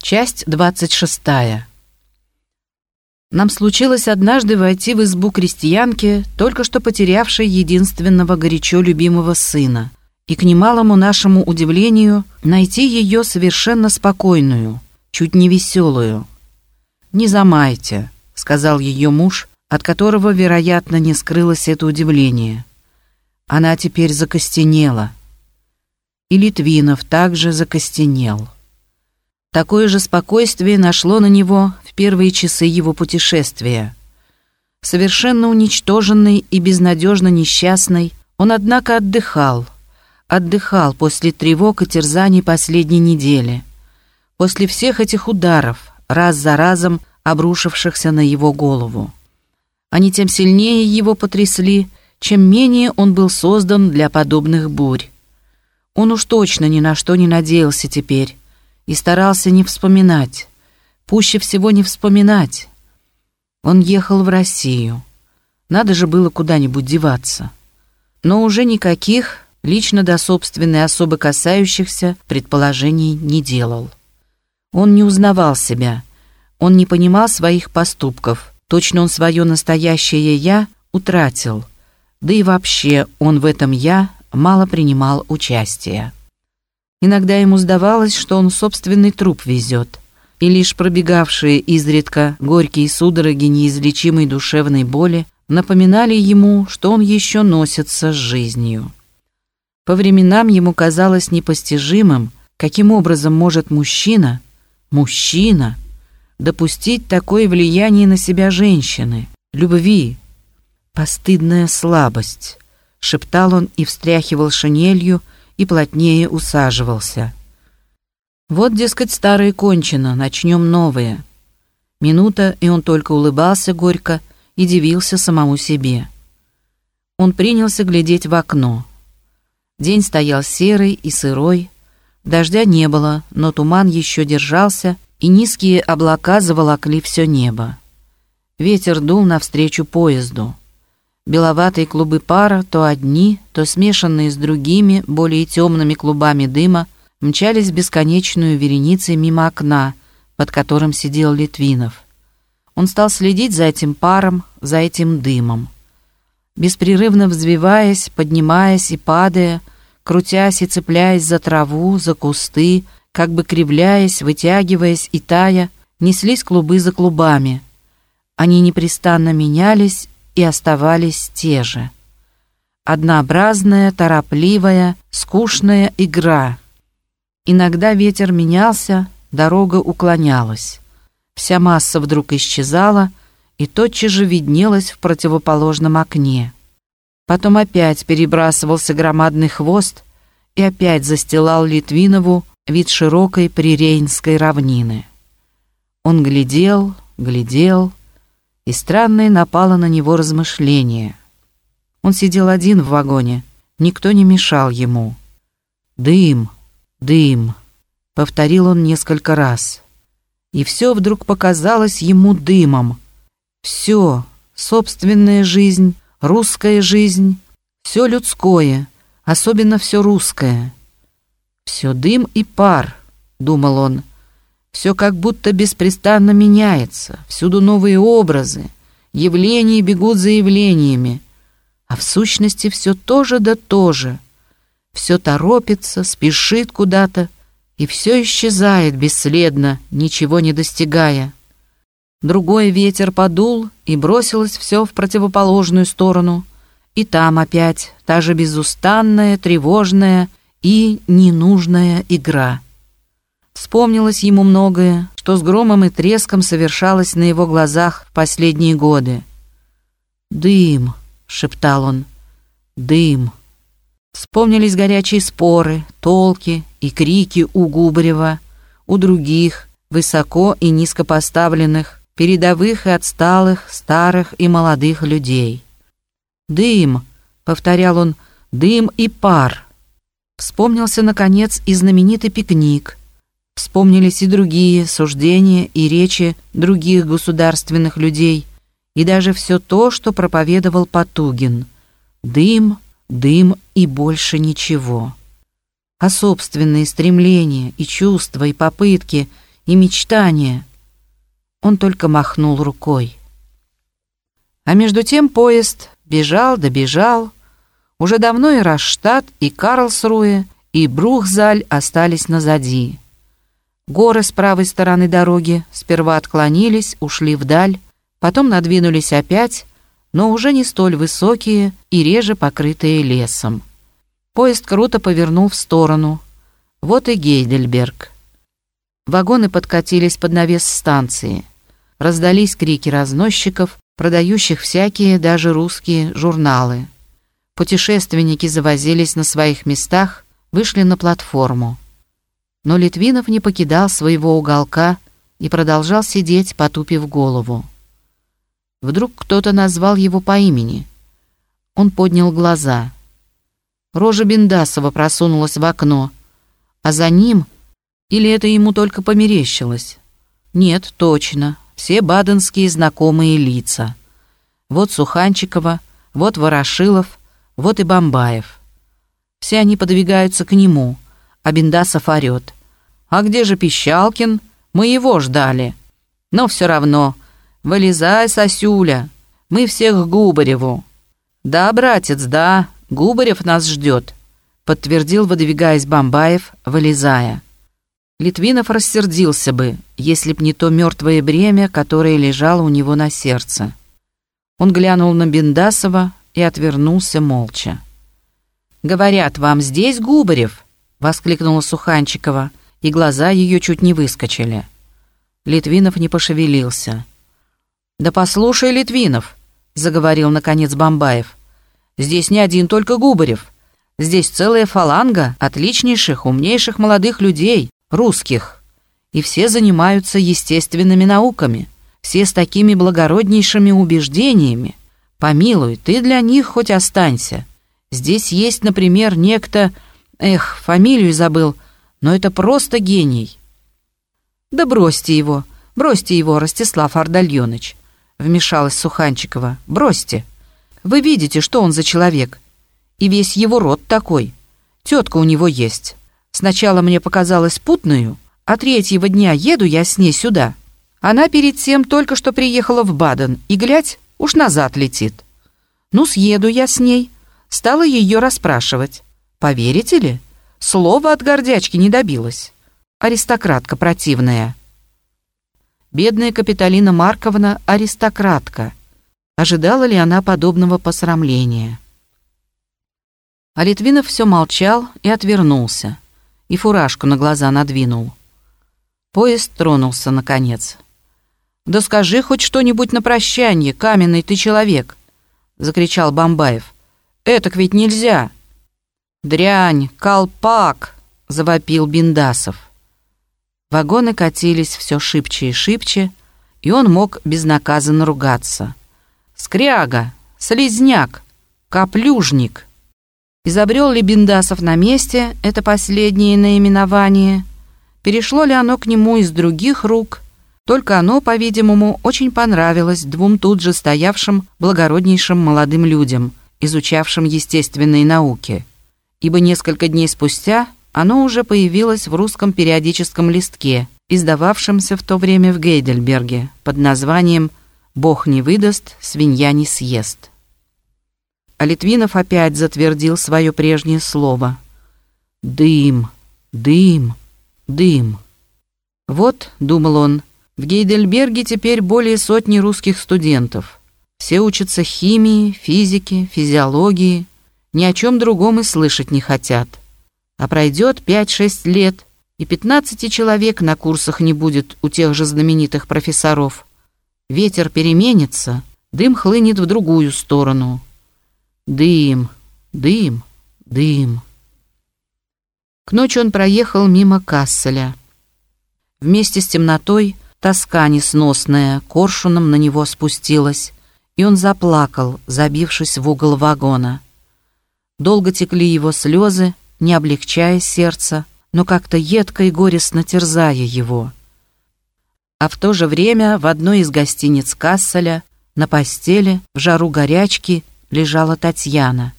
Часть 26. Нам случилось однажды войти в избу крестьянки, только что потерявшей единственного горячо любимого сына, и, к немалому нашему удивлению, найти ее совершенно спокойную, чуть не веселую. «Не замайте», — сказал ее муж, от которого, вероятно, не скрылось это удивление. Она теперь закостенела. И Литвинов также закостенел. Такое же спокойствие нашло на него в первые часы его путешествия. Совершенно уничтоженный и безнадежно несчастный, он, однако, отдыхал после тревог и терзаний последней недели, после всех этих ударов, раз за разом обрушившихся на его голову. Они тем сильнее его потрясли, чем менее он был создан для подобных бурь. Он уж точно ни на что не надеялся теперь, и старался не вспоминать, пуще всего не вспоминать. Он ехал в Россию. Надо же было куда-нибудь деваться. Но уже никаких, лично до собственной особо касающихся, предположений не делал. Он не узнавал себя, он не понимал своих поступков, точно он свое настоящее «я» утратил, да и вообще он в этом «я» мало принимал участия. Иногда ему сдавалось, что он собственный труп везет, и лишь пробегавшие изредка горькие судороги неизлечимой душевной боли напоминали ему, что он еще носится с жизнью. По временам ему казалось непостижимым, каким образом может мужчина допустить такое влияние на себя женщины, любви. «Постыдная слабость», — шептал он и встряхивал шинелью, и плотнее усаживался. Вот, дескать, старое кончено, начнем новое. Минута, и он только улыбался горько и дивился самому себе. Он принялся глядеть в окно. День стоял серый и сырой, дождя не было, но туман еще держался, и низкие облака заволокли все небо. Ветер дул навстречу поезду. Беловатые клубы пара, то одни, то смешанные с другими, более темными клубами дыма, мчались бесконечную вереницей мимо окна, под которым сидел Литвинов. Он стал следить за этим паром, за этим дымом. Беспрерывно взвиваясь, поднимаясь и падая, крутясь и цепляясь за траву, за кусты, как бы кривляясь, вытягиваясь и тая, неслись клубы за клубами. Они непрестанно менялись и оставались те же. Однообразная, торопливая, скучная игра. Иногда ветер менялся, дорога уклонялась. Вся масса вдруг исчезала и тотчас же виднелась в противоположном окне. Потом опять перебрасывался громадный хвост и опять застилал Литвинову вид широкой прирейнской равнины. Он глядел, и странное напало на него размышление. Он сидел один в вагоне, никто не мешал ему. «Дым, дым», — повторил он несколько раз. И все вдруг показалось ему дымом. Все, собственная жизнь, русская жизнь, все людское, особенно все русское. «Все дым и пар», — думал он. Все как будто беспрестанно меняется, всюду новые образы, явления бегут за явлениями, а в сущности все то же да то же. Все торопится, спешит куда-то, и все исчезает бесследно, ничего не достигая. Другой ветер подул, и бросилось все в противоположную сторону, и там опять та же безустанная, тревожная и ненужная игра. Вспомнилось ему многое, что с громом и треском совершалось на его глазах в последние годы. «Дым», — шептал он, — «дым». Вспомнились горячие споры, толки и крики у Губарева, у других, высоко и низко поставленных, передовых и отсталых, старых и молодых людей. «Дым», — повторял он, — «дым и пар». Вспомнился, наконец, и знаменитый пикник. Вспомнились и другие суждения и речи других государственных людей, и даже все то, что проповедовал Потугин. Дым, дым и больше ничего. А собственные стремления и чувства, и попытки, и мечтания. Он только махнул рукой. А между тем поезд бежал да бежал. Уже давно и Раштат, и Карлсруэ, и Брухзаль остались назади. Горы с правой стороны дороги сперва отклонились, ушли вдаль, потом надвинулись опять, но уже не столь высокие и реже покрытые лесом. Поезд круто повернул в сторону. Вот и Гейдельберг. Вагоны подкатились под навес станции. Раздались крики разносчиков, продающих всякие, даже русские, журналы. Путешественники завозились на своих местах, вышли на платформу. Но Литвинов не покидал своего уголка и продолжал сидеть, потупив голову. Вдруг кто-то назвал его по имени. Он поднял глаза. Рожа Биндасова просунулась в окно, а за ним, или это ему только померещилось? Нет, точно, все баденские знакомые лица. Вот Суханчикова, вот Ворошилов, вот и Бамбаев. Все они подвигаются к нему, а Биндасов орёт: «А где же Пищалкин? Мы его ждали». Но все равно: «Вылезай, сосюля, мы всех к Губареву». «Да, братец, да, Губарев нас ждет», подтвердил, выдвигаясь, Бамбаев, вылезая. Литвинов рассердился бы, если б не то мертвое бремя, которое лежало у него на сердце. Он глянул на Биндасова и отвернулся молча. «Говорят, вам здесь Губарев?» — воскликнула Суханчикова, и глаза ее чуть не выскочили. Литвинов не пошевелился. «Да послушай, Литвинов», — заговорил наконец Бамбаев, «здесь не один только Губарев. Здесь целая фаланга отличнейших, умнейших молодых людей, русских. И все занимаются естественными науками, все с такими благороднейшими убеждениями. Помилуй, ты для них хоть останься. Здесь есть, например, некто... фамилию забыл, но это просто гений». «Да бросьте его, Ростислав Ардальоныч», — вмешалась Суханчикова. «Бросьте. Вы видите, что он за человек. И весь его род такой. Тетка у него есть. Сначала мне показалось путною, а третьего дня еду я с ней сюда. Она перед тем только что приехала в Баден, и, глядь, уж назад летит. Ну, съеду я с ней, стала ее расспрашивать. Поверите ли, слова от гордячки не добилась. Аристократка противная». Бедная Капитолина Марковна — аристократка. Ожидала ли она подобного посрамления? А Литвинов все молчал и отвернулся, и фуражку на глаза надвинул. Поезд тронулся наконец. «Да скажи хоть что-нибудь на прощанье, каменный ты человек!» — закричал Бамбаев. «Этак ведь нельзя!» «Дрянь, колпак!» — завопил Биндасов. Вагоны катились все шибче и шибче, и он мог безнаказанно ругаться. «Скряга! Слизняк! Каплюжник!» Изобрел ли Биндасов на месте это последнее наименование? Перешло ли оно к нему из других рук? Только оно, по-видимому, очень понравилось двум тут же стоявшим благороднейшим молодым людям, изучавшим естественные науки, ибо несколько дней спустя оно уже появилось в русском периодическом листке, издававшемся в то время в Гейдельберге под названием «Бог не выдаст, свинья не съест». А Литвинов опять затвердил свое прежнее слово. «Дым, дым, дым». «Вот», — думал он, — «в Гейдельберге теперь более сотни русских студентов. Все учатся химии, физике, физиологии, ни о чем другом и слышать не хотят. А пройдет 5-6 лет, и 15 человек на курсах не будет у тех же знаменитых профессоров. Ветер переменится, дым хлынет в другую сторону. Дым, дым, дым». К ночи он проехал мимо Касселя. Вместе с темнотой тоска несносная коршуном на него спустилась, и он заплакал, забившись в угол вагона. Долго текли его слезы, не облегчая сердце, но как-то едко и горестно терзая его. А в то же время в одной из гостиниц Касселя на постели в жару горячки лежала Татьяна.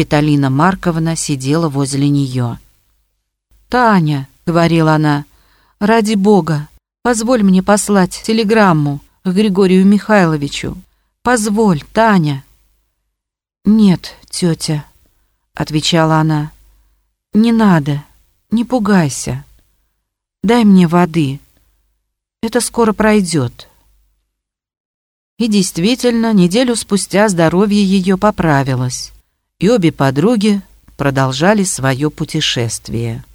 Капитолина Марковна сидела возле нее. «Таня», — говорила она, ради Бога, позволь мне послать телеграмму к Григорию Михайловичу. Позволь, Таня». «Нет, тетя», — отвечала она, — «не надо, не пугайся. Дай мне воды. Это скоро пройдет». И действительно, неделю спустя здоровье ее поправилось, и обе подруги продолжали свое путешествие.